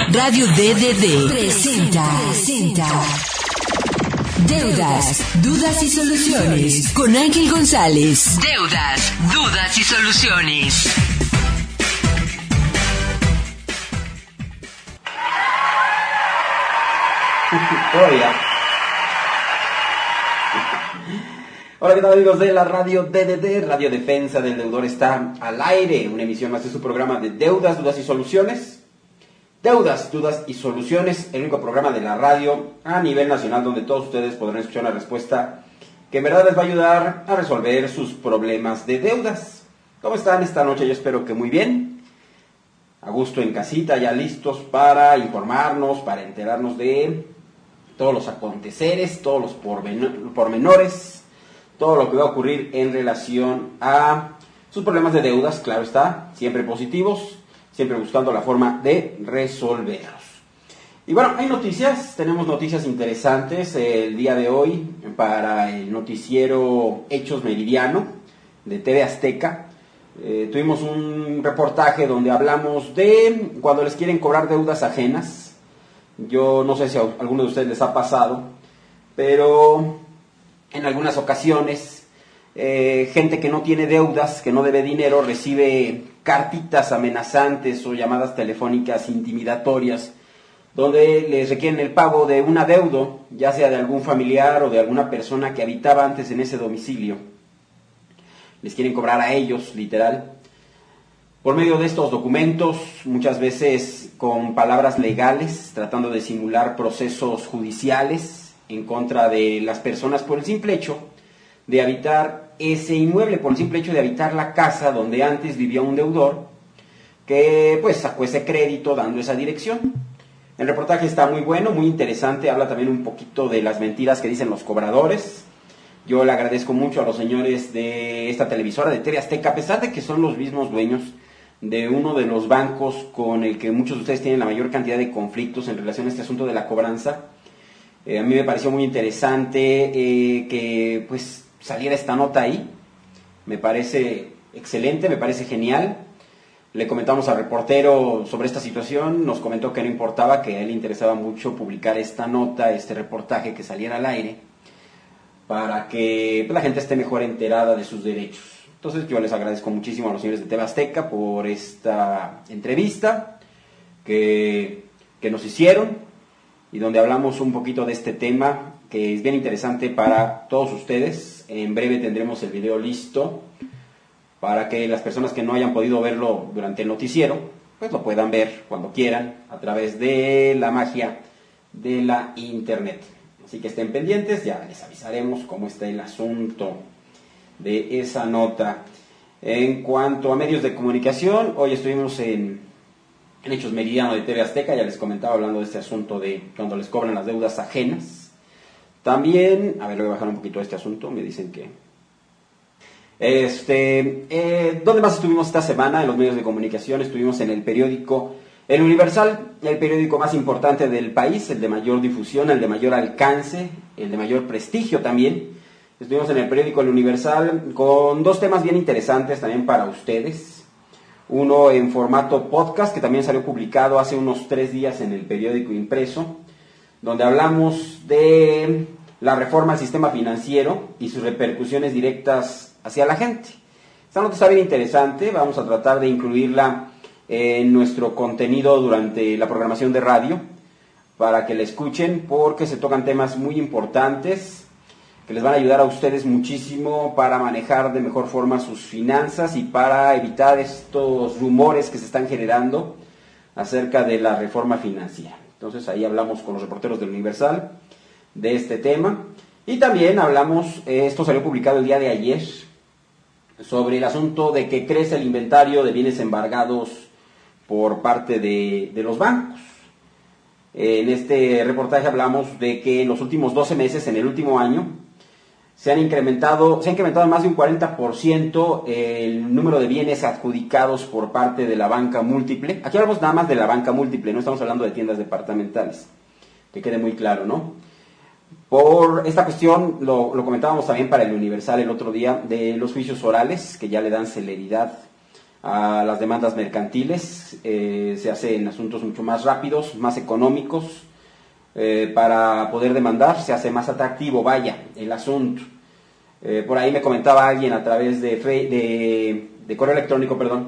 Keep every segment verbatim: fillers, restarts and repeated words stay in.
Radio D D D presenta, presenta Deudas, Dudas y Soluciones con Ángel González. Deudas, Dudas y Soluciones. Todavía. Hola, ¿qué tal, amigos de la Radio D D D? Radio Defensa del Deudor está al aire. Una emisión más de su programa de Deudas, Dudas y Soluciones. Deudas, Dudas y Soluciones, el único programa de la radio a nivel nacional donde todos ustedes podrán escuchar una respuesta que en verdad les va a ayudar a resolver sus problemas de deudas. ¿Cómo están esta noche? Yo espero que muy bien. A gusto en casita, ya listos para informarnos, para enterarnos de todos los aconteceres, todos los pormenores, todo lo que va a ocurrir en relación a sus problemas de deudas, claro está, siempre positivos, siempre buscando la forma de resolverlos. Y bueno, hay noticias, tenemos noticias interesantes el día de hoy para el noticiero Hechos Meridiano de T V Azteca. Eh, tuvimos un reportaje donde hablamos de cuando les quieren cobrar deudas ajenas. Yo no sé si a alguno de ustedes les ha pasado, pero en algunas ocasiones eh, gente que no tiene deudas, que no debe dinero, recibe cartitas amenazantes o llamadas telefónicas intimidatorias donde les requieren el pago de un adeudo, ya sea de algún familiar o de alguna persona que habitaba antes en ese domicilio. Les quieren cobrar a ellos, literal. Por medio de estos documentos, muchas veces con palabras legales, tratando de simular procesos judiciales en contra de las personas por el simple hecho de habitar ese inmueble, por el simple hecho de habitar la casa donde antes vivía un deudor que pues sacó ese crédito dando esa dirección. El reportaje está muy bueno, muy interesante, habla también un poquito de las mentiras que dicen los cobradores. Yo le agradezco mucho a los señores de esta televisora de T V Azteca, a pesar de que son los mismos dueños de uno de los bancos con el que muchos de ustedes tienen la mayor cantidad de conflictos en relación a este asunto de la cobranza. Eh, a mí me pareció muy interesante eh, que pues saliera esta nota ahí. Me parece excelente, me parece genial. Le comentamos al reportero sobre esta situación, nos comentó que no importaba, que a él le interesaba mucho publicar esta nota, este reportaje que saliera al aire, para que pues, la gente esté mejor enterada de sus derechos. Entonces yo les agradezco muchísimo a los señores de T V Azteca por esta entrevista que, que nos hicieron y donde hablamos un poquito de este tema que es bien interesante para todos ustedes. En breve tendremos el video listo para que las personas que no hayan podido verlo durante el noticiero pues lo puedan ver cuando quieran a través de la magia de la internet. Así que estén pendientes, ya les avisaremos cómo está el asunto de esa nota. En cuanto a medios de comunicación, hoy estuvimos en, en Hechos Meridiano de T V Azteca, ya les comentaba hablando de este asunto de cuando les cobran las deudas ajenas. También, a ver, le voy a bajar un poquito este asunto, me dicen que... Este, eh, ¿dónde más estuvimos esta semana en los medios de comunicación? Estuvimos en el periódico El Universal, el periódico más importante del país, el de mayor difusión, el de mayor alcance, el de mayor prestigio también. Estuvimos en el periódico El Universal con dos temas bien interesantes también para ustedes. Uno en formato podcast, que también salió publicado hace unos tres días en el periódico impreso, donde hablamos de la reforma al sistema financiero y sus repercusiones directas hacia la gente. Esta nota está bien interesante, vamos a tratar de incluirla en nuestro contenido durante la programación de radio para que la escuchen, porque se tocan temas muy importantes que les van a ayudar a ustedes muchísimo para manejar de mejor forma sus finanzas y para evitar estos rumores que se están generando acerca de la reforma financiera. Entonces ahí hablamos con los reporteros del Universal de este tema y también hablamos, esto salió publicado el día de ayer, sobre el asunto de que crece el inventario de bienes embargados por parte de, de los bancos. En este reportaje hablamos de que en los últimos doce meses, en el último año, se han incrementado, se ha incrementado en más de un cuarenta por ciento el número de bienes adjudicados por parte de la banca múltiple. Aquí hablamos nada más de la banca múltiple, no estamos hablando de tiendas departamentales, que quede muy claro, ¿no? Por esta cuestión, lo, lo comentábamos también para el Universal el otro día, de los juicios orales, que ya le dan celeridad a las demandas mercantiles, eh, se hacen asuntos mucho más rápidos, más económicos, eh, para poder demandar, se hace más atractivo, vaya, el asunto. Eh, por ahí me comentaba alguien a través de, de, de correo electrónico, perdón,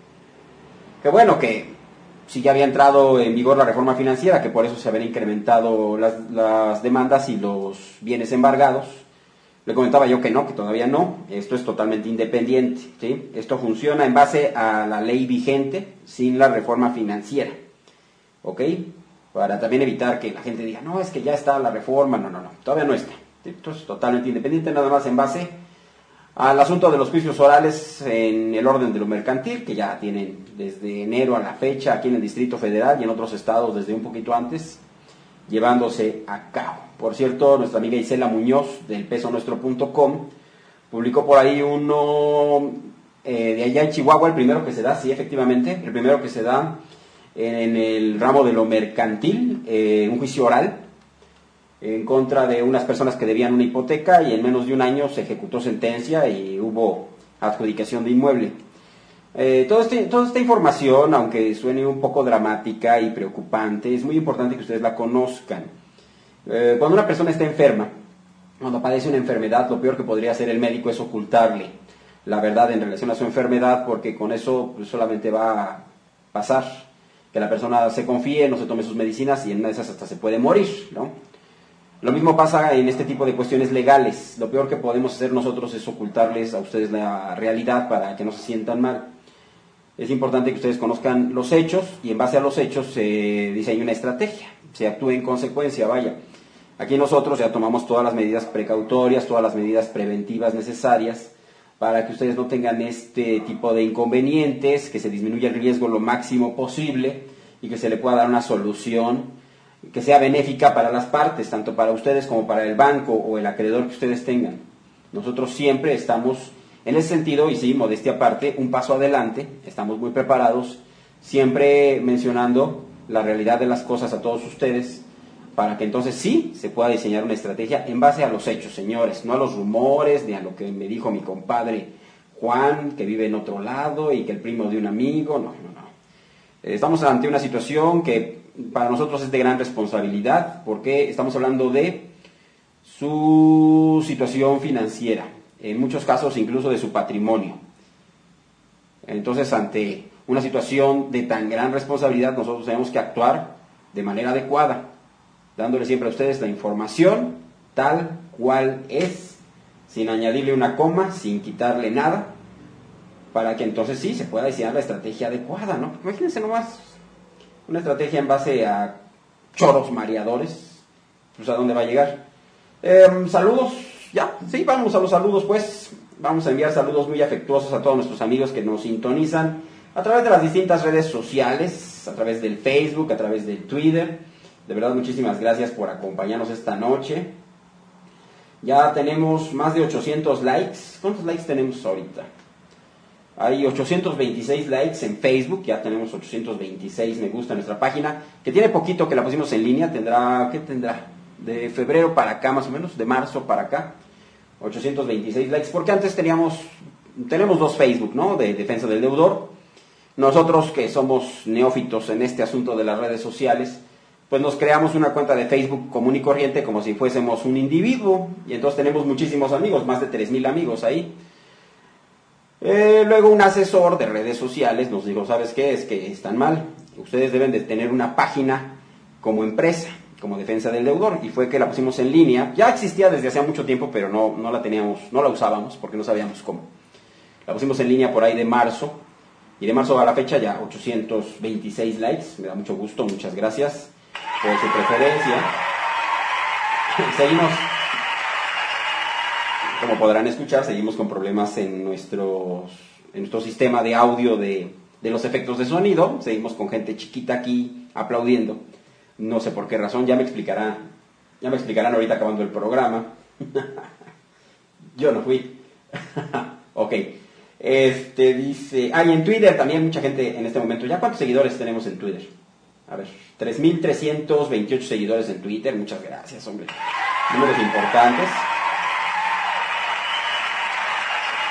que bueno, que si ya había entrado en vigor la reforma financiera, que por eso se habían incrementado las, las demandas y los bienes embargados. Le comentaba yo que no, que todavía no, esto es totalmente independiente, ¿sí? Esto funciona en base a la ley vigente, sin la reforma financiera, ¿ok? Para también evitar que la gente diga, no, es que ya está la reforma, no, no, no, todavía no está. Esto es totalmente independiente, nada más en base al asunto de los juicios orales en el orden de lo mercantil, que ya tienen desde enero a la fecha aquí en el Distrito Federal y en otros estados desde un poquito antes, llevándose a cabo. Por cierto, nuestra amiga Isela Muñoz del peso nuestro punto com publicó por ahí uno eh, de allá en Chihuahua, el primero que se da, sí, efectivamente, el primero que se da en el ramo de lo mercantil, eh, un juicio oral en contra de unas personas que debían una hipoteca y en menos de un año se ejecutó sentencia y hubo adjudicación de inmueble. Eh, todo este, toda esta información, aunque suene un poco dramática y preocupante, es muy importante que ustedes la conozcan. Eh, cuando una persona está enferma, cuando padece una enfermedad, lo peor que podría hacer el médico es ocultarle la verdad en relación a su enfermedad, porque con eso pues, solamente va a pasar que la persona se confíe, no se tome sus medicinas y en una de esas hasta se puede morir, ¿no? Lo mismo pasa en este tipo de cuestiones legales. Lo peor que podemos hacer nosotros es ocultarles a ustedes la realidad para que no se sientan mal. Es importante que ustedes conozcan los hechos y en base a los hechos se diseña una estrategia, se actúe en consecuencia, vaya. Aquí nosotros ya tomamos todas las medidas precautorias, todas las medidas preventivas necesarias para que ustedes no tengan este tipo de inconvenientes, que se disminuya el riesgo lo máximo posible y que se le pueda dar una solución que sea benéfica para las partes, tanto para ustedes como para el banco o el acreedor que ustedes tengan. Nosotros siempre estamos en ese sentido, y sí, modestia aparte, un paso adelante, estamos muy preparados, siempre mencionando la realidad de las cosas a todos ustedes, para que entonces sí se pueda diseñar una estrategia en base a los hechos, señores, no a los rumores, ni a lo que me dijo mi compadre Juan, que vive en otro lado, y que el primo de un amigo, no, no, no. Estamos ante una situación que para nosotros es de gran responsabilidad, porque estamos hablando de su situación financiera, en muchos casos incluso de su patrimonio. Entonces, ante una situación de tan gran responsabilidad, nosotros tenemos que actuar de manera adecuada, dándole siempre a ustedes la información tal cual es, sin añadirle una coma, sin quitarle nada, para que entonces sí se pueda diseñar la estrategia adecuada, ¿no? Imagínense nomás una estrategia en base a choros mareadores, pues a dónde va a llegar. Eh, saludos, ya, sí, vamos a los saludos pues, vamos a enviar saludos muy afectuosos a todos nuestros amigos que nos sintonizan a través de las distintas redes sociales, a través del Facebook, a través del Twitter. De verdad, muchísimas gracias por acompañarnos esta noche. Ya tenemos más de ochocientos likes. ¿Cuántos likes tenemos ahorita? Hay ochocientos veintiséis likes en Facebook, ya tenemos ochocientos veintiséis me gusta en nuestra página, que tiene poquito que la pusimos en línea, tendrá, ¿qué tendrá? De febrero para acá más o menos, de marzo para acá, ochocientos veintiséis likes, porque antes teníamos, tenemos dos Facebook, ¿no? De defensa del deudor. Nosotros que somos neófitos en este asunto de las redes sociales, pues nos creamos una cuenta de Facebook común y corriente como si fuésemos un individuo, y entonces tenemos muchísimos amigos, más de tres mil amigos ahí. Eh, luego un asesor de redes sociales nos dijo, ¿sabes qué? Es que están mal, ustedes deben de tener una página como empresa, como defensa del deudor, y fue que la pusimos en línea. Ya existía desde hace mucho tiempo, pero no, no la teníamos, no la usábamos porque no sabíamos cómo. La pusimos en línea por ahí de marzo, y de marzo a la fecha ya ochocientos veintiséis likes, me da mucho gusto, muchas gracias por su preferencia. Seguimos, como podrán escuchar, seguimos con problemas en, nuestros, en nuestro sistema de audio de, de los efectos de sonido. Seguimos con gente chiquita aquí aplaudiendo. No sé por qué razón, ya me explicará, ya me explicarán ahorita acabando el programa. Yo no fui. Ok. Este dice, ah, y en Twitter también mucha gente en este momento. ¿Ya cuántos seguidores tenemos en Twitter? A ver, tres mil trescientos veintiocho seguidores en Twitter. Muchas gracias, hombre. Números importantes.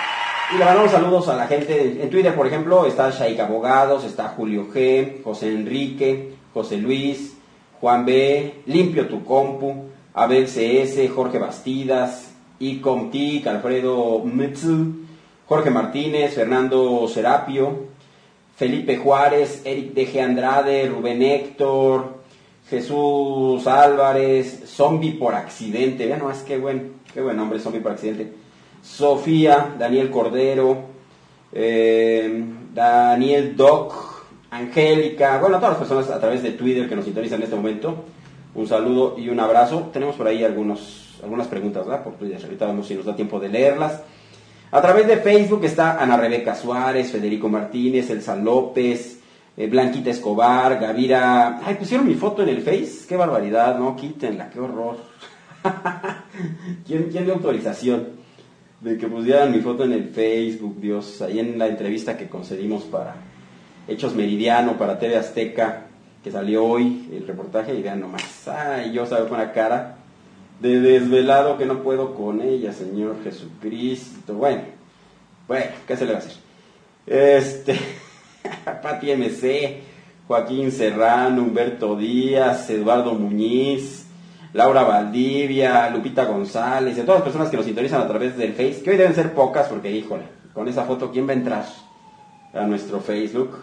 Y le mandamos saludos a la gente. En Twitter, por ejemplo, está Shaik Abogados, está Julio G, José Enrique, José Luis, Juan B, Limpio tu Compu, Abel C S, Jorge Bastidas, Icomtic, Alfredo Metzu, Jorge Martínez, Fernando Serapio, Felipe Juárez, Eric D G Andrade, Rubén Héctor, Jesús Álvarez, Zombie por Accidente, vean nomás qué buen, qué buen nombre, Zombie por Accidente, Sofía, Daniel Cordero, eh, Daniel Doc, Angélica, bueno, a todas las personas a través de Twitter que nos sintonizan en este momento, un saludo y un abrazo. Tenemos por ahí algunos, algunas preguntas, ¿verdad? Por Twitter, ahorita vemos si nos da tiempo de leerlas. A través de Facebook está Ana Rebeca Suárez, Federico Martínez, Elsa López, eh, Blanquita Escobar, Gavira. Ay, pusieron mi foto en el Face, qué barbaridad, no, quítenla, qué horror. ¿Quién, ¿Quién dio autorización de que pusieran mi foto en el Facebook? Dios, ahí en la entrevista que concedimos para Hechos Meridiano, para T V Azteca, que salió hoy el reportaje, y vean nomás, ay, yo salgo con la cara de desvelado que no puedo con ella, Señor Jesucristo. Bueno, bueno, ¿qué se le va a hacer? Este, Pati M C, Joaquín Serrano, Humberto Díaz, Eduardo Muñiz, Laura Valdivia, Lupita González, y a todas las personas que nos sintonizan a través del Face, que hoy deben ser pocas porque, híjole, con esa foto, ¿quién va a entrar a nuestro Facebook?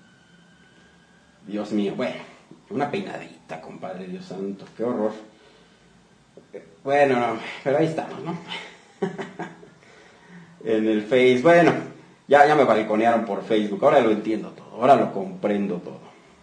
Dios mío, bueno, una peinadita, compadre, Dios santo, qué horror. Bueno, no, pero ahí estamos, ¿no? En el Face, bueno, ya, ya me balconearon por Facebook, ahora lo entiendo todo, ahora lo comprendo todo.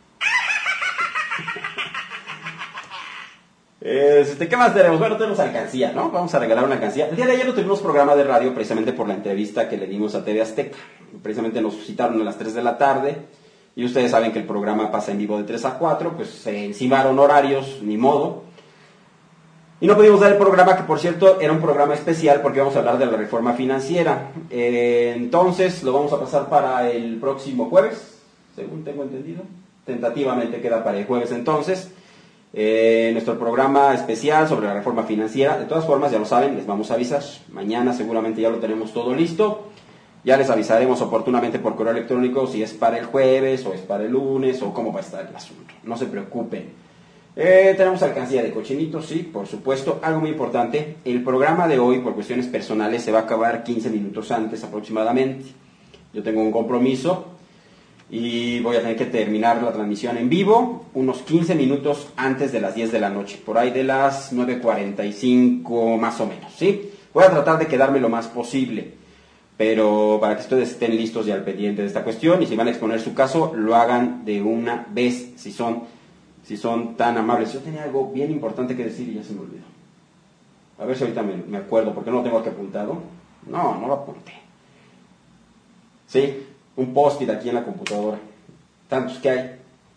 Este, ¿qué más tenemos? Bueno, tenemos alcancía, ¿no? Vamos a regalar una alcancía. El día de ayer no tuvimos programa de radio precisamente por la entrevista que le dimos a T V Azteca. Precisamente nos citaron a las tres de la tarde y ustedes saben que el programa pasa en vivo de tres a cuatro, pues se encimaron horarios, ni modo. Y no pudimos dar el programa, que por cierto era un programa especial porque vamos a hablar de la reforma financiera. Eh, entonces lo vamos a pasar para el próximo jueves, según tengo entendido. Tentativamente queda para el jueves entonces. Eh, nuestro programa especial sobre la reforma financiera. De todas formas, ya lo saben, les vamos a avisar. Mañana seguramente ya lo tenemos todo listo. Ya les avisaremos oportunamente por correo electrónico si es para el jueves o es para el lunes o cómo va a estar el asunto. No se preocupen. Eh, tenemos alcancía de cochinitos, sí, por supuesto. Algo muy importante, el programa de hoy, por cuestiones personales, se va a acabar quince minutos antes aproximadamente. Yo tengo un compromiso y voy a tener que terminar la transmisión en vivo unos quince minutos antes de las diez de la noche, por ahí de las nueve cuarenta y cinco más o menos, ¿sí? Voy a tratar de quedarme lo más posible, pero para que ustedes estén listos y al pendiente de esta cuestión, y si van a exponer su caso, lo hagan de una vez, si son, si son tan amables. Yo tenía algo bien importante que decir y ya se me olvidó. A ver si ahorita me, me acuerdo, porque no lo tengo aquí apuntado. No, no lo apunté. Sí, un post-it aquí en la computadora. Tantos que hay.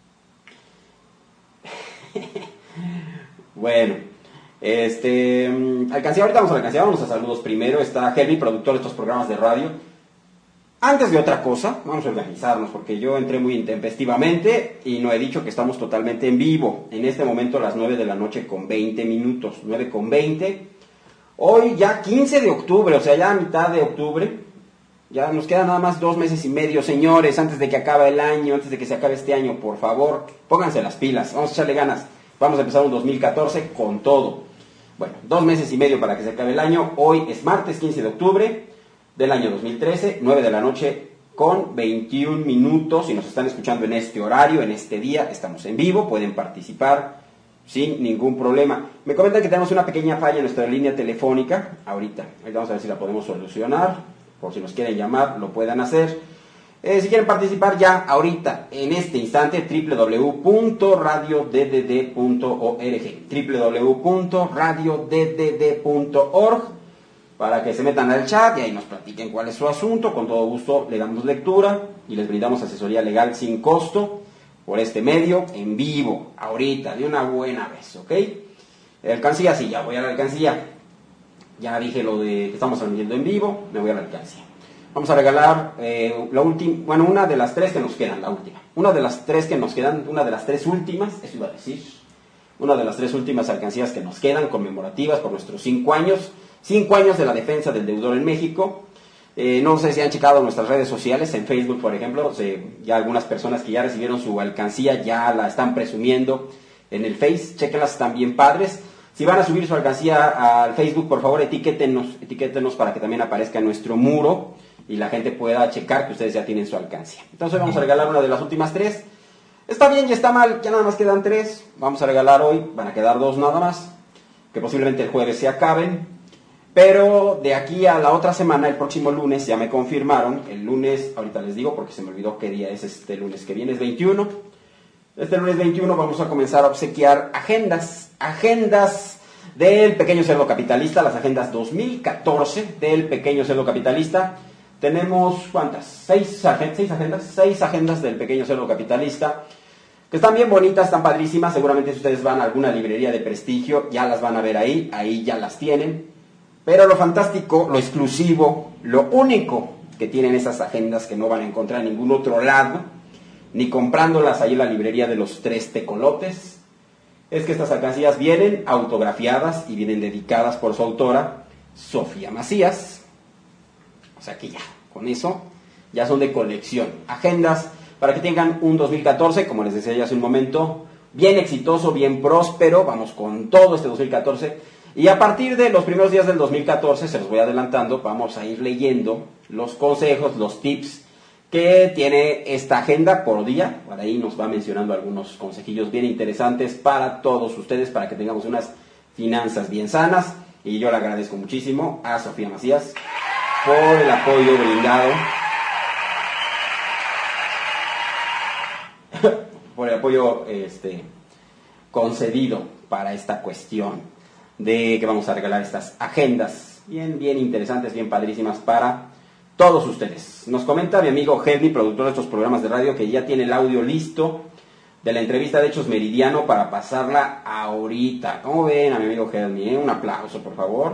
Bueno, este, alcancía, ahorita vamos a la alcancía, vamos a saludos primero. Está Helmi, productor de estos programas de radio. Antes de otra cosa, vamos a organizarnos, porque yo entré muy intempestivamente y no he dicho que estamos totalmente en vivo. En este momento a las nueve de la noche con veinte minutos, nueve con veinte. Hoy ya quince de octubre, o sea, ya a mitad de octubre. Ya nos quedan nada más dos meses y medio, señores, antes de que acabe el año, antes de que se acabe este año, por favor, pónganse las pilas, vamos a echarle ganas, vamos a empezar un dos mil catorce con todo. Bueno, dos meses y medio para que se acabe el año. Hoy es martes quince de octubre del año dos mil trece, nueve de la noche con veintiún minutos, si nos están escuchando en este horario, en este día, estamos en vivo, pueden participar sin ningún problema. Me comentan que tenemos una pequeña falla en nuestra línea telefónica, ahorita, ahorita vamos a ver si la podemos solucionar. Por si nos quieren llamar, lo puedan hacer. Eh, si quieren participar ya, ahorita, en este instante, doble u doble u doble u punto radio d d d punto org, doble u doble u doble u punto radio d d d punto org, para que se metan al chat y ahí nos platiquen cuál es su asunto. Con todo gusto le damos lectura y les brindamos asesoría legal sin costo por este medio, en vivo, ahorita, de una buena vez, ¿ok? Alcancía, sí, ya voy a la alcancía. Ya dije lo de que estamos transmitiendo en vivo, me voy a la alcancía. Vamos a regalar eh, la última, bueno, una de las tres que nos quedan, la última. Una de las tres que nos quedan, una de las tres últimas, eso iba a decir, una de las tres últimas alcancías que nos quedan, conmemorativas por nuestros cinco años, cinco años de la defensa del deudor en México. Eh, no sé si han checado nuestras redes sociales, en Facebook, por ejemplo, se, ya algunas personas que ya recibieron su alcancía ya la están presumiendo en el Face, chequenlas, están bien padres. Si van a subir su alcancía al Facebook, por favor, etiquétenos, etiquétenos para que también aparezca en nuestro muro y la gente pueda checar que ustedes ya tienen su alcancía. Entonces vamos a regalar una de las últimas tres. Está bien y está mal, ya nada más quedan tres. Vamos a regalar hoy, van a quedar dos nada más, que posiblemente el jueves se acaben. Pero de aquí a la otra semana, el próximo lunes, ya me confirmaron, el lunes, ahorita les digo porque se me olvidó qué día es este lunes que viene, es veintiuno. Este lunes veintiuno vamos a comenzar a obsequiar agendas, agendas del Pequeño Cerdo Capitalista, las agendas dos mil catorce del Pequeño Cerdo Capitalista. Tenemos, ¿cuántas? Seis, seis agendas, seis agendas del Pequeño Cerdo Capitalista, que están bien bonitas, están padrísimas. Seguramente si ustedes van a alguna librería de prestigio, ya las van a ver ahí, ahí ya las tienen. Pero lo fantástico, lo exclusivo, lo único que tienen esas agendas que no van a encontrar en ningún otro lado, ni comprándolas ahí en la librería de los tres tecolotes, es que estas alcancías vienen autografiadas y vienen dedicadas por su autora, Sofía Macías. O sea que ya, con eso, ya son de colección. Agendas para que tengan un dos mil catorce, como les decía ya hace un momento, bien exitoso, bien próspero. Vamos con todo este dos mil catorce. Y a partir de los primeros días del dos mil catorce, se los voy adelantando, vamos a ir leyendo los consejos, los tips que tiene esta agenda por día. Por ahí nos va mencionando algunos consejillos bien interesantes para todos ustedes, para que tengamos unas finanzas bien sanas. Y yo le agradezco muchísimo a Sofía Macías por el apoyo brindado, por el apoyo este, concedido para esta cuestión de que vamos a regalar estas agendas bien, bien interesantes, bien padrísimas para todos ustedes. Nos comenta mi amigo Helmi, productor de estos programas de radio, que ya tiene el audio listo de la entrevista de Hechos Meridiano para pasarla ahorita. ¿Cómo ven a mi amigo Helmi? ¿Eh? Un aplauso, por favor.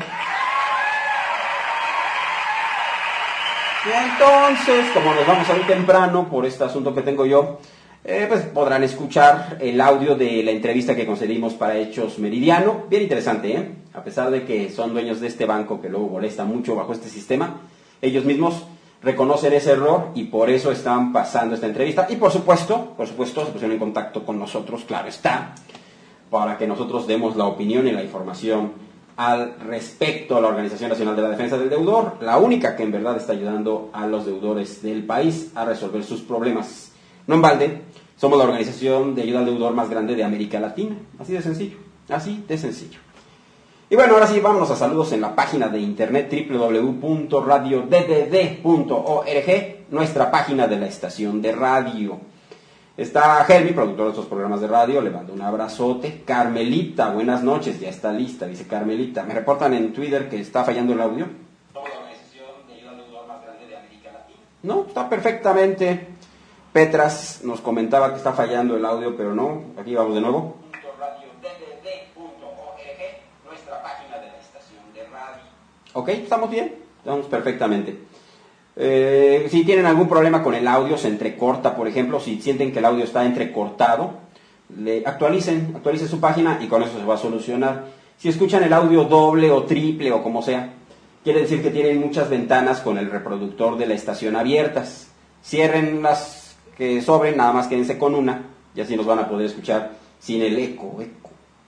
Y entonces, como nos vamos a ir temprano por este asunto que tengo yo, Eh, pues podrán escuchar el audio de la entrevista que concedimos para Hechos Meridiano. Bien interesante, ¿eh? A pesar de que son dueños de este banco que luego molesta mucho bajo este sistema, ellos mismos reconocen ese error y por eso están pasando esta entrevista. Y por supuesto, por supuesto, se pusieron en contacto con nosotros, claro está, para que nosotros demos la opinión y la información al respecto a la Organización Nacional de la Defensa del Deudor, la única que en verdad está ayudando a los deudores del país a resolver sus problemas. No en balde, somos la organización de ayuda al deudor más grande de América Latina. Así de sencillo, así de sencillo. Y bueno, ahora sí, vámonos a saludos en la página de internet doble u doble u doble u punto radio d d d punto org, nuestra página de la estación de radio. Está Helmi, productor de estos programas de radio, le mando un abrazote. Carmelita, buenas noches, ya está lista, dice Carmelita. Me reportan en Twitter que está fallando el audio. Somos la organización de ayuda al deudor más grande de América Latina. No, está perfectamente. Petras nos comentaba que está fallando el audio, pero no. Aquí vamos de nuevo. radio d d d punto org, nuestra página de la estación de radio. Ok, ¿estamos bien? Estamos perfectamente. Eh, si tienen algún problema con el audio, se entrecorta, por ejemplo, si sienten que el audio está entrecortado, le actualicen, actualicen su página y con eso se va a solucionar. Si escuchan el audio doble o triple o como sea, quiere decir que tienen muchas ventanas con el reproductor de la estación abiertas. Cierren las que sobren, nada más quédense con una y así nos van a poder escuchar sin el eco, eco,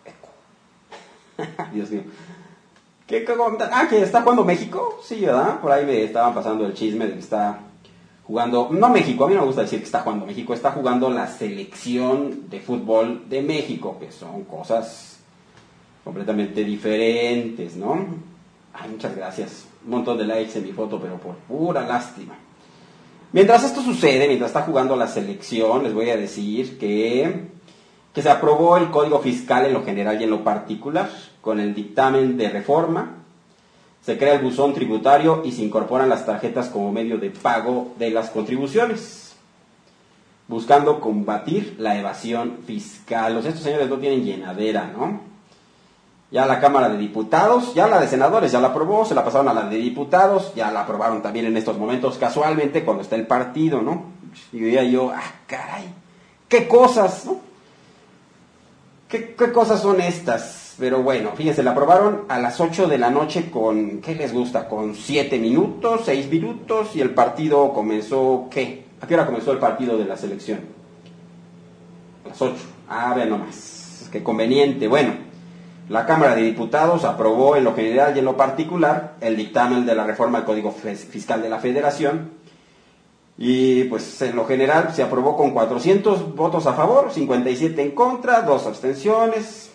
eco. Dios mío. ¿Qué, qué, ah, que está jugando México, sí, ¿verdad? Por ahí me estaban pasando el chisme de que está jugando, no México, a mí no me gusta decir que está jugando México, está jugando la selección de fútbol de México, que son cosas completamente diferentes, ¿no? Ay, muchas gracias, un montón de likes en mi foto, pero por pura lástima. Mientras esto sucede, mientras está jugando la selección, les voy a decir que, que se aprobó el Código Fiscal en lo general y en lo particular, con el dictamen de reforma. Se crea el buzón tributario y se incorporan las tarjetas como medio de pago de las contribuciones, buscando combatir la evasión fiscal. O sea, estos señores no tienen llenadera, ¿no? Ya la Cámara de Diputados, ya la de Senadores ya la aprobó, se la pasaron a la de Diputados, ya la aprobaron también en estos momentos, casualmente cuando está el partido, ¿no? Y diría yo, ah, caray, qué cosas, ¿no? ¿Qué, ¿Qué cosas son estas? Pero bueno, fíjense, la aprobaron a las ocho de la noche con, ¿qué les gusta? Con siete minutos, seis minutos, y el partido comenzó, ¿qué? ¿A qué hora comenzó el partido de la selección? A las ocho. Ah, vean nomás, qué conveniente. Bueno, la Cámara de Diputados aprobó en lo general y en lo particular el dictamen de la reforma al Código Fiscal de la Federación, y pues en lo general se aprobó con cuatrocientos votos a favor, cincuenta y siete en contra, dos abstenciones.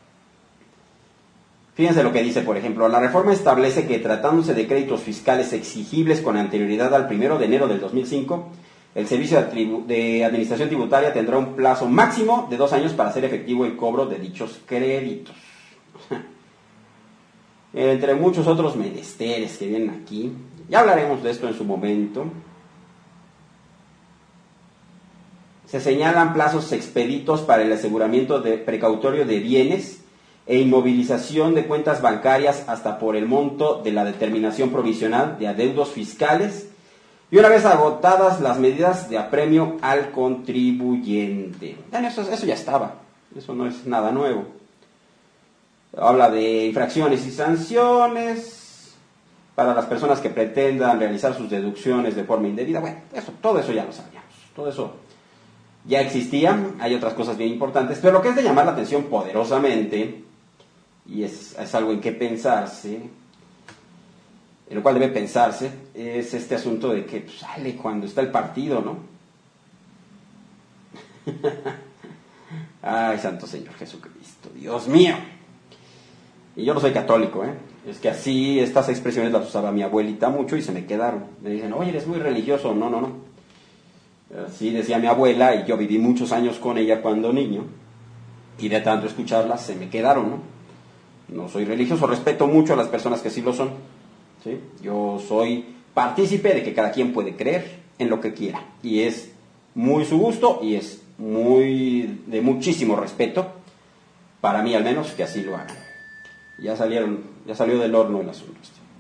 Fíjense lo que dice, por ejemplo, la reforma establece que tratándose de créditos fiscales exigibles con anterioridad al primero de enero del dos mil cinco, el Servicio de Administración Tributaria tendrá un plazo máximo de dos años para hacer efectivo el cobro de dichos créditos. Entre muchos otros menesteres que vienen aquí, ya hablaremos de esto en su momento. Se señalan plazos expeditos para el aseguramiento de precautorio de bienes e inmovilización de cuentas bancarias hasta por el monto de la determinación provisional de adeudos fiscales, y una vez agotadas las medidas de apremio al contribuyente. Eso, eso ya estaba, eso no es nada nuevo. Habla de infracciones y sanciones para las personas que pretendan realizar sus deducciones de forma indebida. Bueno, eso, todo eso ya lo sabíamos, todo eso ya existía. Hay otras cosas bien importantes, pero lo que es de llamar la atención poderosamente, y es, es algo en qué pensarse, en lo cual debe pensarse, es este asunto de que pues, sale cuando está el partido, ¿no? Ay, santo Señor Jesucristo, Dios mío. Y yo no soy católico, ¿eh? Es que así estas expresiones las usaba mi abuelita mucho y se me quedaron. Me dicen, oye, eres muy religioso. No, no, no. Así decía mi abuela, y yo viví muchos años con ella cuando niño, y de tanto escucharlas se me quedaron, ¿no? No soy religioso, respeto mucho a las personas que sí lo son, ¿sí? Yo soy partícipe de que cada quien puede creer en lo que quiera, y es muy su gusto, y es muy de muchísimo respeto, para mí al menos, que así lo hagan. Ya salieron, ya salió del horno el asunto.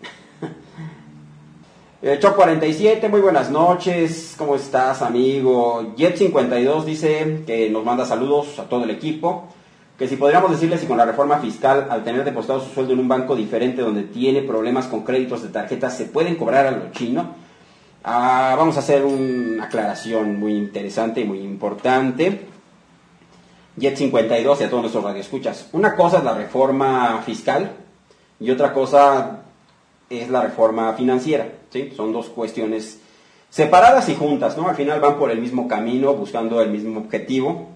Eh, Choc cuarenta y siete, muy buenas noches, ¿cómo estás, amigo? Jet cincuenta y dos dice que nos manda saludos a todo el equipo, que si podríamos decirle si con la reforma fiscal, al tener depositado su sueldo en un banco diferente donde tiene problemas con créditos de tarjeta, se pueden cobrar a lo chino. Ah, vamos a hacer una aclaración muy interesante y muy importante. Jet cincuenta y dos y a todos nuestros radioescuchas. Una cosa es la reforma fiscal y otra cosa es la reforma financiera, ¿sí? Son dos cuestiones separadas y juntas, ¿no? Al final van por el mismo camino, buscando el mismo objetivo.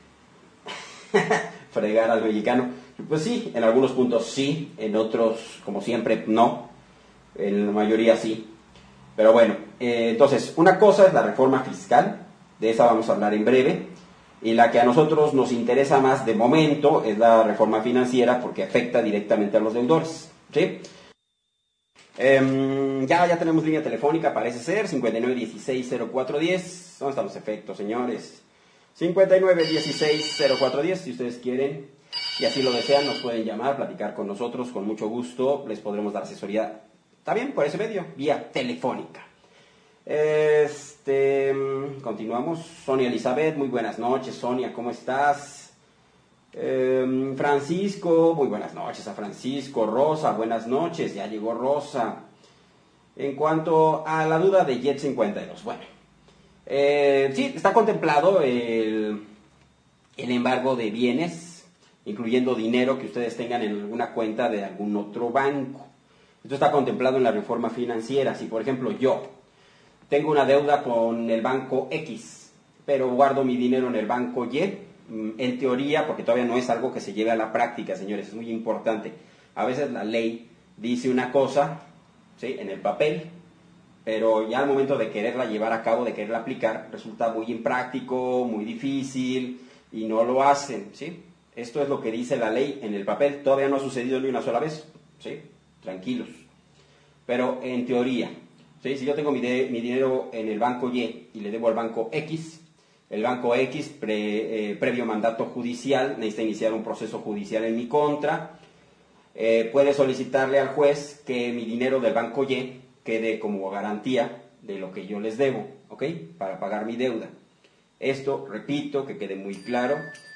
Fregar al mexicano. Pues sí, en algunos puntos sí, en otros, como siempre, no. En la mayoría sí. Pero bueno, eh, entonces, una cosa es la reforma fiscal, de esa vamos a hablar en breve, y la que a nosotros nos interesa más de momento es la reforma financiera, porque afecta directamente a los deudores, ¿sí? Eh, ya, ya tenemos línea telefónica, parece ser, cincuenta y nueve dieciséis cero cuatro diez. ¿Dónde están los efectos, señores? cincuenta y nueve dieciséis cero cuatro diez, si ustedes quieren y así lo desean, nos pueden llamar, platicar con nosotros, con mucho gusto, les podremos dar asesoría, también por ese medio, vía telefónica. Este, continuamos. Sonia Elizabeth, muy buenas noches. Sonia, ¿cómo estás? Eh, Francisco, muy buenas noches a Francisco. Rosa, buenas noches, ya llegó Rosa. En cuanto a la duda de Jet cincuenta y dos, bueno, eh, sí, está contemplado el, el embargo de bienes, incluyendo dinero que ustedes tengan en alguna cuenta de algún otro banco. Esto está contemplado en la reforma financiera. Si, por ejemplo, yo tengo una deuda con el banco X, pero guardo mi dinero en el banco Y, en teoría, porque todavía no es algo que se lleve a la práctica, señores, es muy importante. A veces la ley dice una cosa, ¿sí?, en el papel, pero ya al momento de quererla llevar a cabo, de quererla aplicar, resulta muy impráctico, muy difícil, y no lo hacen, ¿sí? Esto es lo que dice la ley en el papel, todavía no ha sucedido ni una sola vez, ¿sí? Tranquilos. Pero en teoría, ¿sí?, si yo tengo mi, de, mi dinero en el banco Y y le debo al banco X, el banco X, pre, eh, previo mandato judicial, necesita iniciar un proceso judicial en mi contra, eh, puede solicitarle al juez que mi dinero del banco Y quede como garantía de lo que yo les debo, ¿ok?, para pagar mi deuda. Esto, repito, que quede muy claro,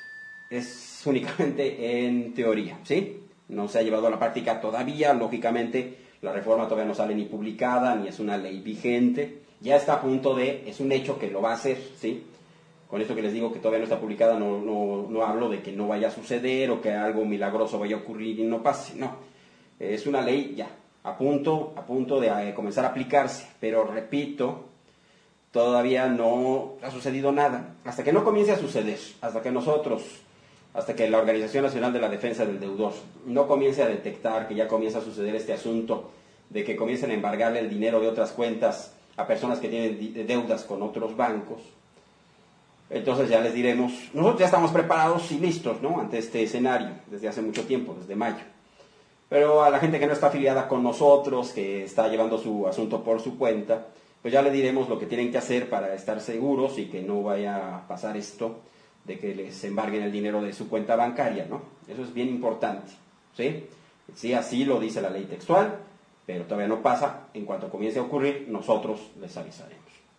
es únicamente en teoría, ¿sí? No se ha llevado a la práctica todavía, lógicamente la reforma todavía no sale ni publicada, ni es una ley vigente, ya está a punto de, es un hecho que lo va a hacer, ¿sí? Con esto que les digo que todavía no está publicada, no, no, no hablo de que no vaya a suceder o que algo milagroso vaya a ocurrir y no pase, no. Es una ley ya, a punto, a punto de comenzar a aplicarse, pero repito, todavía no ha sucedido nada. Hasta que no comience a suceder, hasta que nosotros, hasta que la Organización Nacional de la Defensa del Deudor no comience a detectar que ya comienza a suceder este asunto de que comiencen a embargarle el dinero de otras cuentas a personas que tienen deudas con otros bancos, entonces ya les diremos, nosotros ya estamos preparados y listos, ¿no?, ante este escenario desde hace mucho tiempo, desde mayo. Pero a la gente que no está afiliada con nosotros, que está llevando su asunto por su cuenta, pues ya le diremos lo que tienen que hacer para estar seguros y que no vaya a pasar esto de que les embarguen el dinero de su cuenta bancaria, ¿no? Eso es bien importante, ¿sí? Sí, así lo dice la ley textual, pero todavía no pasa. En cuanto comience a ocurrir, nosotros les avisaremos.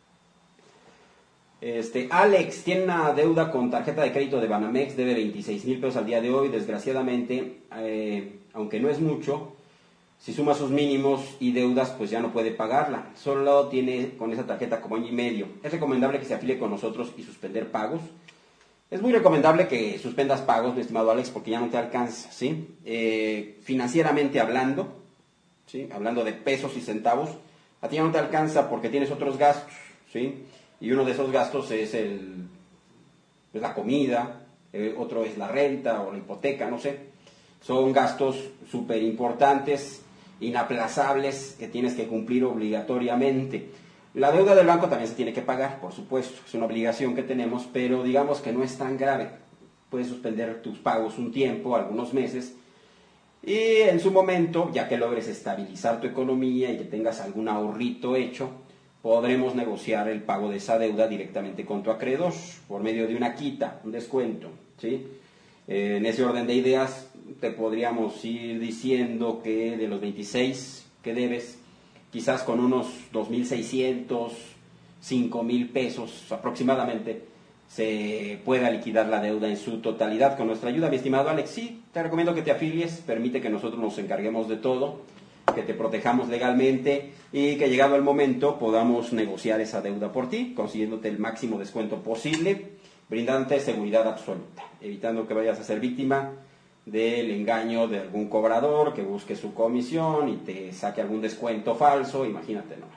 Este, Alex tiene una deuda con tarjeta de crédito de Banamex, debe veintiséis mil pesos al día de hoy. Desgraciadamente, eh, aunque no es mucho, si suma sus mínimos y deudas, pues ya no puede pagarla. Solo tiene con esa tarjeta como año y medio. Es recomendable que se afilie con nosotros y suspender pagos. Es muy recomendable que suspendas pagos, mi estimado Alex, porque ya no te alcanza, ¿sí? Eh, financieramente hablando, ¿sí?, hablando de pesos y centavos, a ti ya no te alcanza porque tienes otros gastos, ¿sí? Y uno de esos gastos es, el, es la comida, eh, otro es la renta o la hipoteca, no sé. Son gastos súper importantes, inaplazables, que tienes que cumplir obligatoriamente. La deuda del banco también se tiene que pagar, por supuesto, es una obligación que tenemos, pero digamos que no es tan grave. Puedes suspender tus pagos un tiempo, algunos meses, y en su momento, ya que logres estabilizar tu economía y que tengas algún ahorrito hecho, podremos negociar el pago de esa deuda directamente con tu acreedor, por medio de una quita, un descuento, ¿sí? Eh, en ese orden de ideas, te podríamos ir diciendo que de los veintiséis que debes, quizás con unos dos mil seiscientos, cinco mil pesos aproximadamente, se pueda liquidar la deuda en su totalidad con nuestra ayuda, mi estimado Alex. Sí, te recomiendo que te afilies, permite que nosotros nos encarguemos de todo, que te protejamos legalmente y que llegado el momento podamos negociar esa deuda por ti, consiguiéndote el máximo descuento posible, brindándote seguridad absoluta, evitando que vayas a ser víctima del engaño de algún cobrador que busque su comisión y te saque algún descuento falso, imagínate nomás.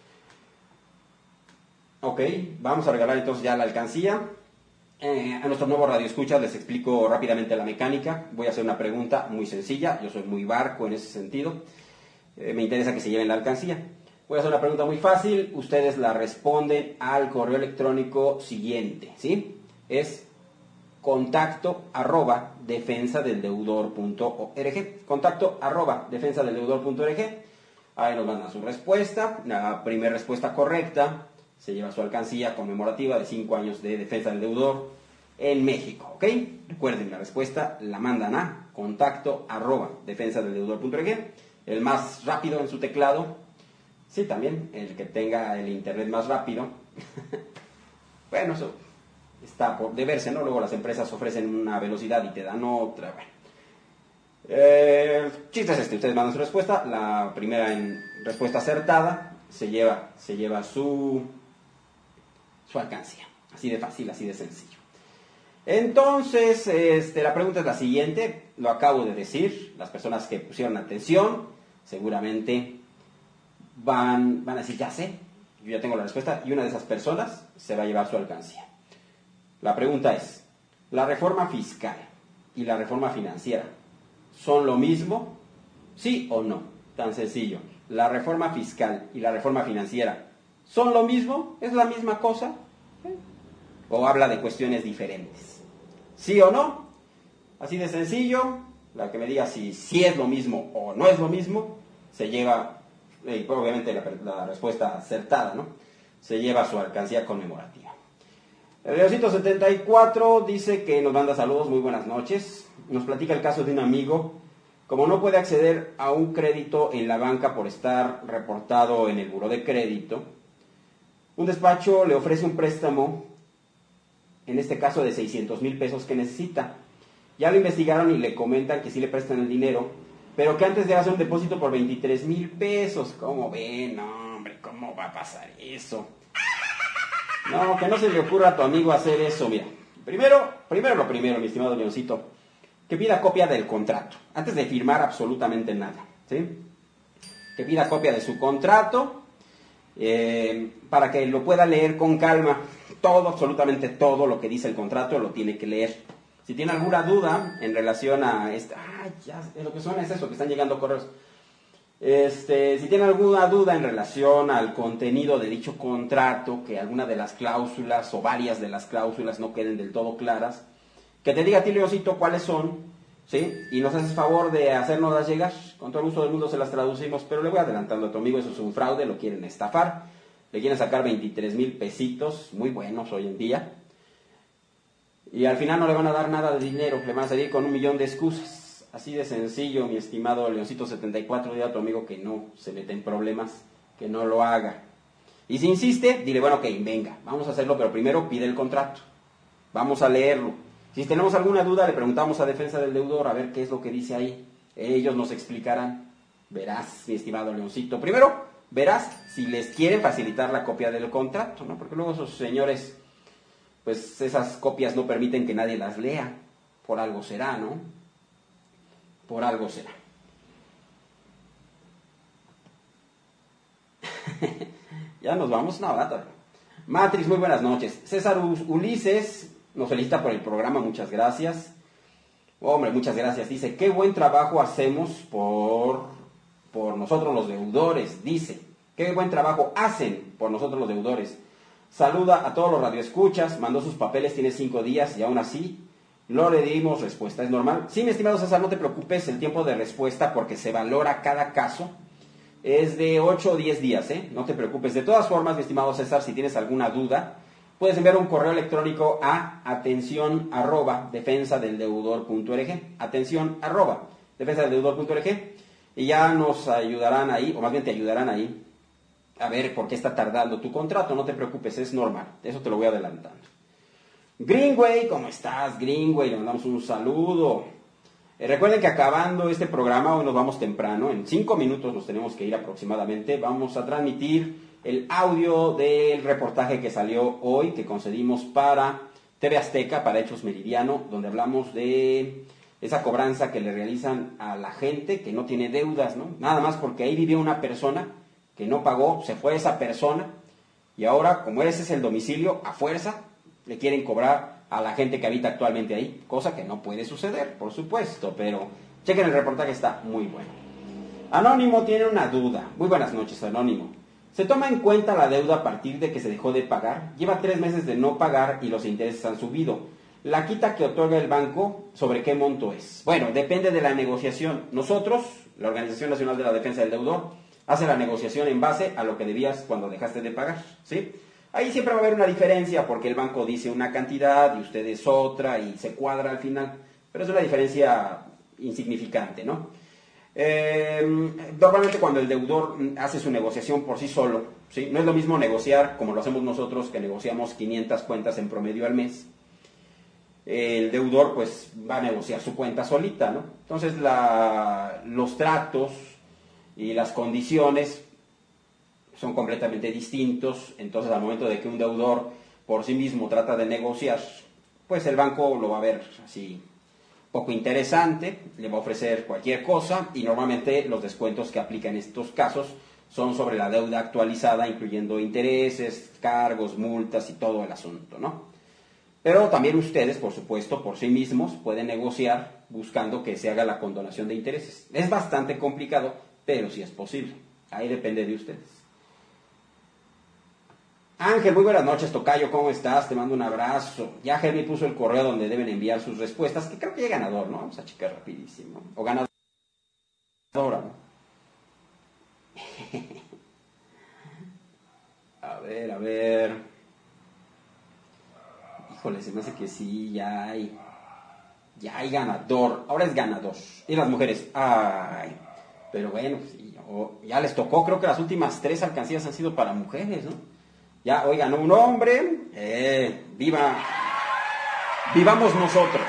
Ok, vamos a regalar entonces ya la alcancía. Eh, a nuestros nuevos radioescuchas les explico rápidamente la mecánica. Voy a hacer una pregunta muy sencilla, yo soy muy barco en ese sentido. Eh, me interesa que se lleven la alcancía. Voy a hacer una pregunta muy fácil, ustedes la responden al correo electrónico siguiente, ¿sí? Es contacto arroba defensadeldeudor punto org, contacto arroba defensadeldeudor punto org. Ahí nos mandan su respuesta. La primera respuesta correcta se lleva su alcancía conmemorativa de cinco años de defensa del deudor en México, ¿ok? Recuerden, la respuesta la mandan a contacto arroba defensadeldeudor punto org. El más rápido en su teclado, sí, también, el que tenga el internet más rápido. Bueno, eso está por deberse, ¿no? Luego las empresas ofrecen una velocidad y te dan otra. Bueno. Eh, el chiste es este, ustedes mandan su respuesta, la primera en respuesta acertada se lleva, se lleva su, su alcancía. Así de fácil, así de sencillo. Entonces, este, la pregunta es la siguiente, lo acabo de decir, las personas que pusieron atención seguramente van, van a decir, ya sé, yo ya tengo la respuesta, y una de esas personas se va a llevar su alcancía. La pregunta es, ¿la reforma fiscal y la reforma financiera son lo mismo? ¿Sí o no? Tan sencillo. ¿La reforma fiscal y la reforma financiera son lo mismo? ¿Es la misma cosa? ¿Eh? ¿O habla de cuestiones diferentes? ¿Sí o no? Así de sencillo. La que me diga si, si es lo mismo o no es lo mismo, se lleva, y obviamente la, la respuesta acertada, ¿no? Se lleva su alcancía conmemorativa. El doscientos setenta y cuatro dice que nos manda saludos, muy buenas noches. Nos platica el caso de un amigo. Como no puede acceder a un crédito en la banca por estar reportado en el buró de crédito, un despacho le ofrece un préstamo en este caso de seiscientos mil pesos que necesita. Ya lo investigaron y le comentan que sí le prestan el dinero, pero que antes de hacer un depósito por veintitrés mil pesos. ¿Cómo ven? No, hombre, ¿cómo va a pasar eso? No, que no se le ocurra a tu amigo hacer eso, mira. Primero, primero lo primero, mi estimado Leoncito, que pida copia del contrato, antes de firmar absolutamente nada, ¿sí? Que pida copia de su contrato, eh, para que lo pueda leer con calma. Todo, absolutamente todo lo que dice el contrato lo tiene que leer. Si tiene alguna duda en relación a esta, ah, ya, lo que suena es eso, que están llegando correos. Este, si tiene alguna duda en relación al contenido de dicho contrato, que alguna de las cláusulas o varias de las cláusulas no queden del todo claras, que te diga a ti, Leoncito, cuáles son, ¿sí? Y nos haces favor de hacérnoslas llegar. Con todo el gusto del mundo se las traducimos, pero le voy adelantando a tu amigo, eso es un fraude, lo quieren estafar, le quieren sacar veintitrés mil pesitos, muy buenos hoy en día, y al final no le van a dar nada de dinero, le van a salir con un millón de excusas. Así de sencillo, mi estimado Leoncito setenta y cuatro, dile a tu amigo que no se mete en problemas, que no lo haga. Y si insiste, dile, bueno, ok, venga, vamos a hacerlo, pero primero pide el contrato, vamos a leerlo. Si tenemos alguna duda, le preguntamos a Defensa del Deudor a ver qué es lo que dice ahí. Ellos nos explicarán. Verás, mi estimado Leoncito. Primero, verás si les quieren facilitar la copia del contrato, ¿no? Porque luego esos señores, pues esas copias no permiten que nadie las lea. Por algo será, ¿no? Por algo será. Ya nos vamos, no, ¿verdad? Matrix, muy buenas noches. César Ulises nos felicita por el programa, muchas gracias. Hombre, muchas gracias. Dice, qué buen trabajo hacemos por, por nosotros los deudores. Dice, qué buen trabajo hacen por nosotros los deudores. Saluda a todos los radioescuchas, mandó sus papeles, tiene cinco días y aún así no le dimos respuesta. ¿Es normal? Sí, mi estimado César, no te preocupes, el tiempo de respuesta, porque se valora cada caso, es de ocho o diez días, ¿eh? No te preocupes. De todas formas, mi estimado César, si tienes alguna duda, puedes enviar un correo electrónico a atención arroba defensa del deudor punto org, atención arroba defensa del deudor punto org, y ya nos ayudarán ahí, o más bien te ayudarán ahí, a ver por qué está tardando tu contrato. No te preocupes, es normal, eso te lo voy adelantando. Greenway, ¿cómo estás, Greenway? Le mandamos un saludo. Eh, recuerden que acabando este programa, hoy nos vamos temprano, en cinco minutos nos tenemos que ir aproximadamente, vamos a transmitir el audio del reportaje que salió hoy, que concedimos para T V Azteca, para Hechos Meridiano, donde hablamos de esa cobranza que le realizan a la gente que no tiene deudas, ¿no? Nada más porque ahí vivió una persona que no pagó, se fue esa persona, y ahora, como ese es el domicilio, a fuerza le quieren cobrar a la gente que habita actualmente ahí, cosa que no puede suceder, por supuesto, pero chequen el reportaje, está muy bueno. Anónimo tiene una duda. Muy buenas noches, Anónimo. ¿Se toma en cuenta la deuda a partir de que se dejó de pagar? Lleva tres meses de no pagar y los intereses han subido. ¿La quita que otorga el banco, sobre qué monto es? Bueno, depende de la negociación. Nosotros, la Organización Nacional de la Defensa del Deudor, hace la negociación en base a lo que debías cuando dejaste de pagar, ¿sí? Ahí siempre va a haber una diferencia porque el banco dice una cantidad y ustedes otra y se cuadra al final, pero es una diferencia insignificante, ¿no? Eh, normalmente cuando el deudor hace su negociación por sí solo, ¿sí? No es lo mismo negociar como lo hacemos nosotros, que negociamos quinientas cuentas en promedio al mes. El deudor pues va a negociar su cuenta solita, ¿no? Entonces la, los tratos y las condiciones son completamente distintos. Entonces al momento de que un deudor por sí mismo trata de negociar, pues el banco lo va a ver así poco interesante, le va a ofrecer cualquier cosa, y normalmente los descuentos que aplica en estos casos son sobre la deuda actualizada, incluyendo intereses, cargos, multas y todo el asunto, ¿no? Pero también ustedes, por supuesto, por sí mismos pueden negociar buscando que se haga la condonación de intereses. Es bastante complicado, pero sí es posible. Ahí depende de ustedes. Ángel, muy buenas noches, tocayo, ¿cómo estás? Te mando un abrazo. Ya Germi puso el correo donde deben enviar sus respuestas, que creo que ya ganador, ¿no? Vamos a checar rapidísimo. O ganadora, ¿no? A ver, a ver. Híjole, se me hace que sí, ya hay. Ya hay ganador. Ahora es ganador. Y las mujeres, ay. Pero bueno, sí, ya les tocó, creo que las últimas tres alcancías han sido para mujeres, ¿no? Ya, hoy ganó un hombre, eh, viva, Vivamos nosotros.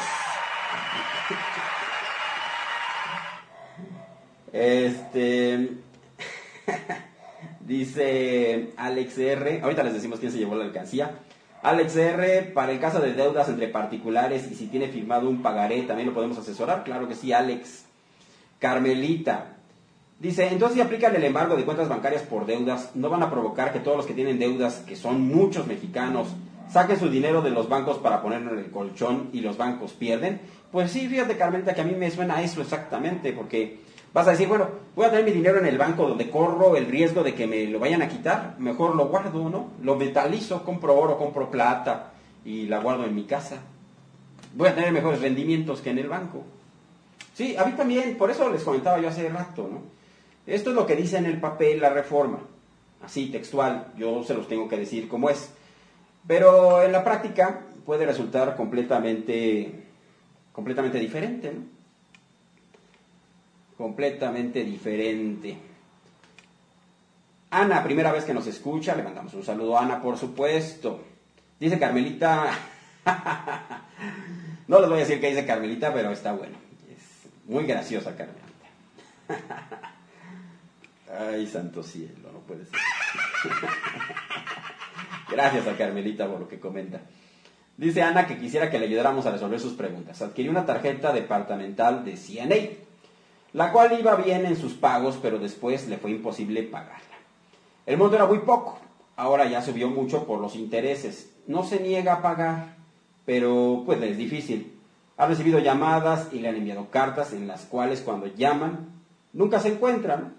Este... Dice Alex R. Ahorita les decimos quién se llevó la alcancía. Alex R. Para el caso de deudas entre particulares y si tiene firmado un pagaré, ¿también lo podemos asesorar? Claro que sí, Alex. Carmelita. Dice, entonces si aplican el embargo de cuentas bancarias por deudas, ¿no van a provocar que todos los que tienen deudas, que son muchos mexicanos, saquen su dinero de los bancos para ponerlo en el colchón y los bancos pierden? Pues sí, fíjate, Carmelita, que a mí me suena eso exactamente, porque vas a decir, bueno, voy a tener mi dinero en el banco donde corro el riesgo de que me lo vayan a quitar, mejor lo guardo, ¿no? Lo metalizo, compro oro, compro plata y la guardo en mi casa. Voy a tener mejores rendimientos que en el banco. Sí, a mí también, por eso les comentaba yo hace rato, ¿no? Esto es lo que dice en el papel la reforma, así textual, yo se los tengo que decir como es. Pero en la práctica puede resultar completamente, completamente diferente, ¿no? Completamente diferente. Ana, primera vez que nos escucha, le mandamos un saludo a Ana, por supuesto. Dice Carmelita, no les voy a decir qué dice Carmelita, pero está bueno. Es muy graciosa Carmelita. Ay, santo cielo, no puede ser. Gracias a Carmelita por lo que comenta. Dice Ana que quisiera que le ayudáramos a resolver sus preguntas. Adquirió una tarjeta departamental de C N A, la cual iba bien en sus pagos, pero después le fue imposible pagarla. El monto era muy poco, ahora ya subió mucho por los intereses. No se niega a pagar, pero pues le es difícil. Ha recibido llamadas y le han enviado cartas en las cuales cuando llaman nunca se encuentran.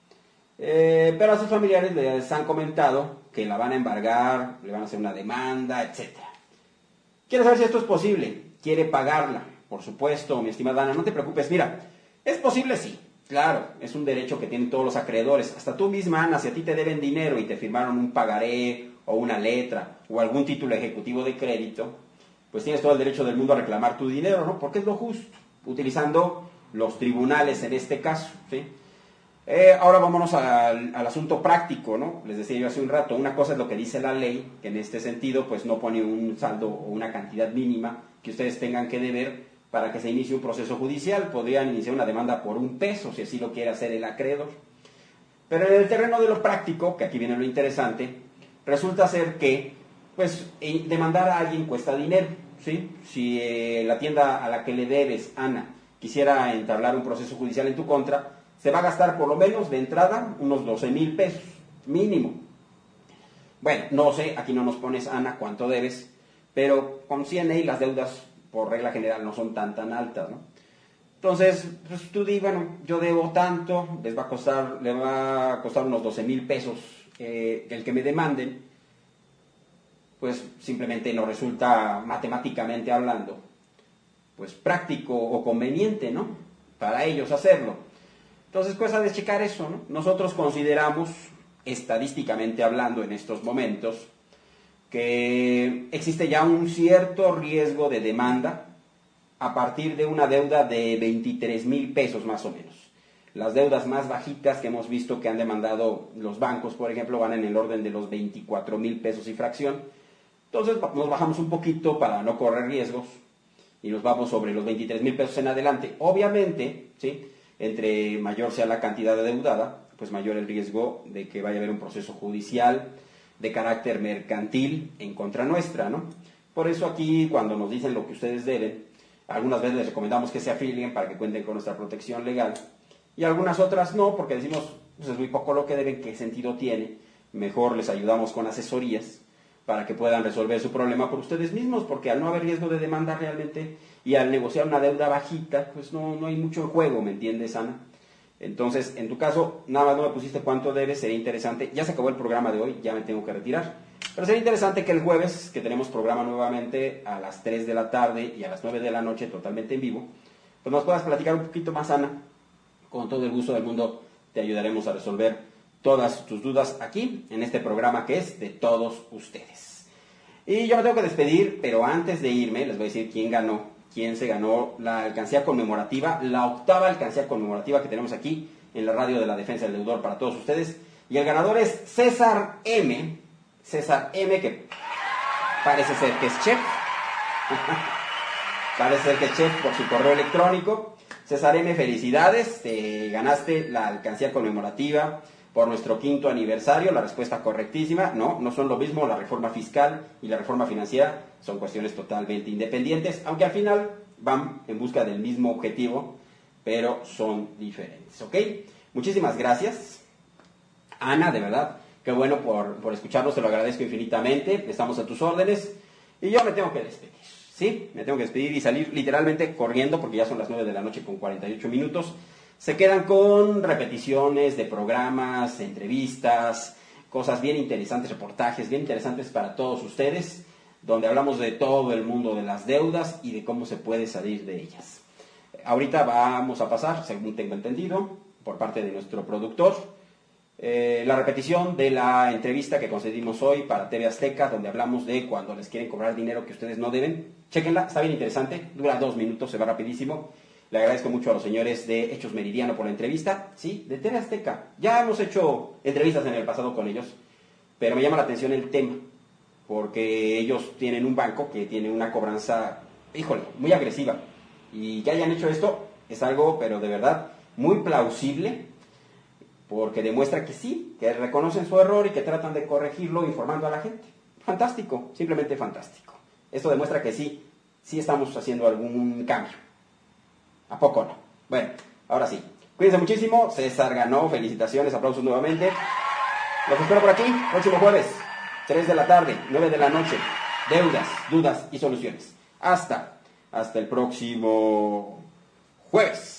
Eh, pero a sus familiares les han comentado que la van a embargar, le van a hacer una demanda, etcétera. Quiere saber si esto es posible. Quiere pagarla, por supuesto, mi estimada Ana, no te preocupes. Mira, es posible, sí, claro, es un derecho que tienen todos los acreedores. Hasta tú misma, Ana, si a ti te deben dinero y te firmaron un pagaré o una letra o algún título ejecutivo de crédito, pues tienes todo el derecho del mundo a reclamar tu dinero, ¿no? Porque es lo justo, utilizando los tribunales en este caso, ¿sí? Eh, ahora vámonos al, al asunto práctico, ¿no? Les decía yo hace un rato, una cosa es lo que dice la ley, que en este sentido pues no pone un saldo o una cantidad mínima que ustedes tengan que deber para que se inicie un proceso judicial. Podrían iniciar una demanda por un peso, si así lo quiere hacer el acreedor. Pero en el terreno de lo práctico, que aquí viene lo interesante, resulta ser que pues demandar a alguien cuesta dinero, ¿sí? Si eh, la tienda a la que le debes, Ana, quisiera entablar un proceso judicial en tu contra, se va a gastar por lo menos de entrada unos doce mil pesos, mínimo. Bueno, no sé, aquí no nos pones, Ana, cuánto debes, pero con C N A las deudas por regla general no son tan tan altas, ¿no? Entonces, pues tú di, bueno, yo debo tanto, les va a costar, le va a costar unos doce mil pesos eh, el que me demanden, pues simplemente no resulta, matemáticamente hablando, pues práctico o conveniente, ¿no? Para ellos hacerlo. Entonces, cosa de checar eso, ¿no? Nosotros consideramos, estadísticamente hablando en estos momentos, que existe ya un cierto riesgo de demanda a partir de una deuda de veintitrés mil pesos más o menos. Las deudas más bajitas que hemos visto que han demandado los bancos, por ejemplo, van en el orden de los veinticuatro mil pesos y fracción. Entonces nos bajamos un poquito para no correr riesgos y nos vamos sobre los veintitrés mil pesos en adelante. Obviamente, ¿sí?, entre mayor sea la cantidad adeudada, pues mayor el riesgo de que vaya a haber un proceso judicial de carácter mercantil en contra nuestra, ¿no? Por eso aquí, cuando nos dicen lo que ustedes deben, algunas veces les recomendamos que se afilien para que cuenten con nuestra protección legal, y algunas otras no, porque decimos, pues es muy poco lo que deben, ¿qué sentido tiene? Mejor les ayudamos con asesorías para que puedan resolver su problema por ustedes mismos, porque al no haber riesgo de demanda realmente y al negociar una deuda bajita, pues no, no hay mucho en juego, ¿me entiendes, Ana? Entonces, en tu caso, nada más no me pusiste cuánto debes, sería interesante, ya se acabó el programa de hoy, ya me tengo que retirar, pero sería interesante que el jueves, que tenemos programa nuevamente a las tres de la tarde y a las nueve de la noche, totalmente en vivo, pues nos puedas platicar un poquito más, Ana. Con todo el gusto del mundo te ayudaremos a resolver todas tus dudas aquí, en este programa que es de todos ustedes. Y yo me tengo que despedir, pero antes de irme, les voy a decir quién ganó, quién se ganó la alcancía conmemorativa, la octava alcancía conmemorativa que tenemos aquí en la radio de la defensa del deudor para todos ustedes. Y el ganador es César M. César M, que parece ser que es chef. Parece ser que Chef por su correo electrónico. César M, felicidades, te ganaste la alcancía conmemorativa por nuestro quinto aniversario. La respuesta correctísima, no, no son lo mismo. La reforma fiscal y la reforma financiera son cuestiones totalmente independientes, aunque al final van en busca del mismo objetivo, pero son diferentes, ¿ok? Muchísimas gracias, Ana, de verdad, qué bueno por, por escucharnos, te lo agradezco infinitamente, estamos a tus órdenes, y yo me tengo que despedir, ¿sí? Me tengo que despedir y salir literalmente corriendo, porque ya son las nueve de la noche con cuarenta y ocho minutos, se quedan con repeticiones de programas, entrevistas, cosas bien interesantes, reportajes bien interesantes para todos ustedes, donde hablamos de todo el mundo de las deudas y de cómo se puede salir de ellas. Ahorita vamos a pasar, según tengo entendido, por parte de nuestro productor, eh, la repetición de la entrevista que concedimos hoy para T V Azteca, donde hablamos de cuando les quieren cobrar dinero que ustedes no deben. Chéquenla, está bien interesante, dura dos minutos, se va rapidísimo. Le agradezco mucho a los señores de Hechos Meridiano por la entrevista, sí, de T V Azteca. Ya hemos hecho entrevistas en el pasado con ellos, pero me llama la atención el tema, porque ellos tienen un banco que tiene una cobranza, híjole, muy agresiva. Y que hayan hecho esto es algo, pero de verdad, muy plausible, porque demuestra que sí, que reconocen su error y que tratan de corregirlo informando a la gente. Fantástico, simplemente fantástico. Esto demuestra que sí, sí estamos haciendo algún cambio. ¿A poco no? Bueno, ahora sí. Cuídense muchísimo, César ganó, felicitaciones, aplausos nuevamente. Los espero por aquí, próximo jueves, tres de la tarde, nueve de la noche. Deudas, dudas y soluciones. Hasta... Hasta el próximo jueves.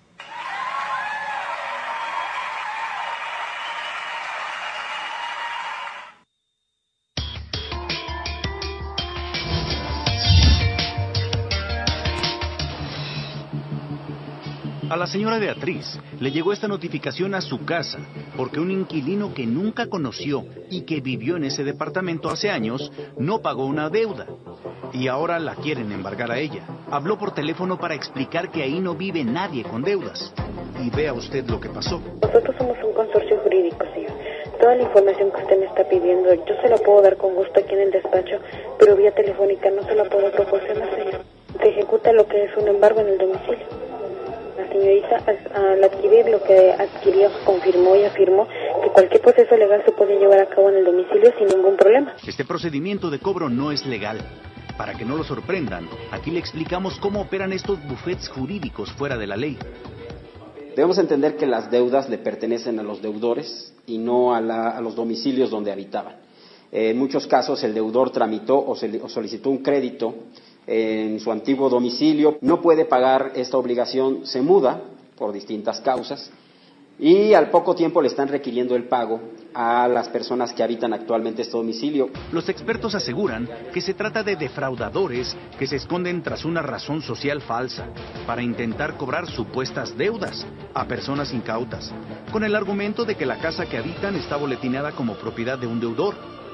A la señora Beatriz le llegó esta notificación a su casa porque un inquilino que nunca conoció y que vivió en ese departamento hace años no pagó una deuda y ahora la quieren embargar a ella. Habló por teléfono para explicar que ahí no vive nadie con deudas. Y vea usted lo que pasó. Nosotros somos un consorcio jurídico, señor. Toda la información que usted me está pidiendo, yo se la puedo dar con gusto aquí en el despacho, pero vía telefónica no se la puedo proporcionar, señor. Se ejecuta lo que es un embargo en el domicilio. La señorita, al adquirir lo que adquirió, confirmó y afirmó que cualquier proceso legal se puede llevar a cabo en el domicilio sin ningún problema. Este procedimiento de cobro no es legal. Para que no lo sorprendan, aquí le explicamos cómo operan estos bufetes jurídicos fuera de la ley. Debemos entender que las deudas le pertenecen a los deudores y no a, la, a los domicilios donde habitaban. Eh, en muchos casos el deudor tramitó o, se, o solicitó un crédito en su antiguo domicilio, no puede pagar esta obligación, se muda por distintas causas y al poco tiempo le están requiriendo el pago a las personas que habitan actualmente este domicilio. Los expertos aseguran que se trata de defraudadores que se esconden tras una razón social falsa para intentar cobrar supuestas deudas a personas incautas, con el argumento de que la casa que habitan está boletinada como propiedad de un deudor.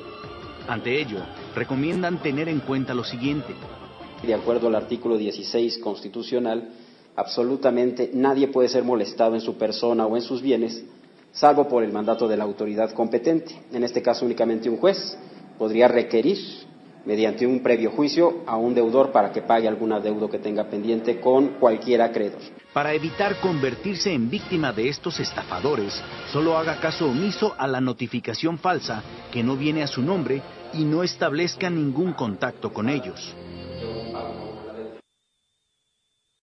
Ante ello, recomiendan tener en cuenta lo siguiente. De acuerdo al artículo dieciséis constitucional, absolutamente nadie puede ser molestado en su persona o en sus bienes, salvo por el mandato de la autoridad competente. En este caso, únicamente un juez podría requerir, mediante un previo juicio, a un deudor para que pague algún adeudo que tenga pendiente con cualquier acreedor. Para evitar convertirse en víctima de estos estafadores, solo haga caso omiso a la notificación falsa que no viene a su nombre y no establezca ningún contacto con ellos.